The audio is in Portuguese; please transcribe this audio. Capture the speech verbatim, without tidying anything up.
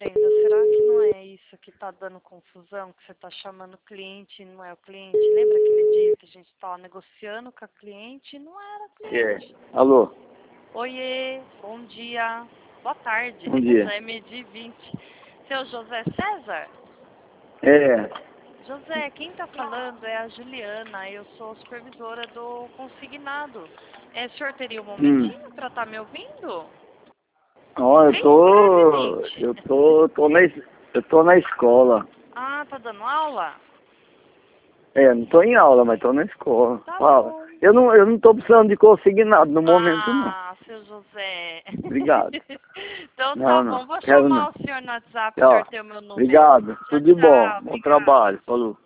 Entenda, será que não é isso que tá dando confusão, que você tá chamando o cliente e não é o cliente? Lembra aquele dia que a gente tava negociando com a cliente e não era cliente? É. Alô? Oiê, bom dia, boa tarde, Bom dia. já é meio-dia e vinte. Seu José César? É. José, quem tá falando é a Juliana, eu sou supervisora do consignado. É, o senhor teria um Hum. momentinho para estar me ouvindo? Ó, eu Bem tô. brevemente. Eu tô. tô na, es- eu tô na escola. Ah, tá dando aula? É, não tô em aula, mas tô na escola. Tá Fala. bom. Eu não, eu não tô precisando de consignado no momento, não. Ah, seu José. Obrigado. Então tá Não, não. bom, vou Quero chamar não. o senhor no WhatsApp, o Ó, senhor tem o meu número. obrigado. Tchau, Tudo de bom. tchau, Bom obrigada. trabalho. Falou.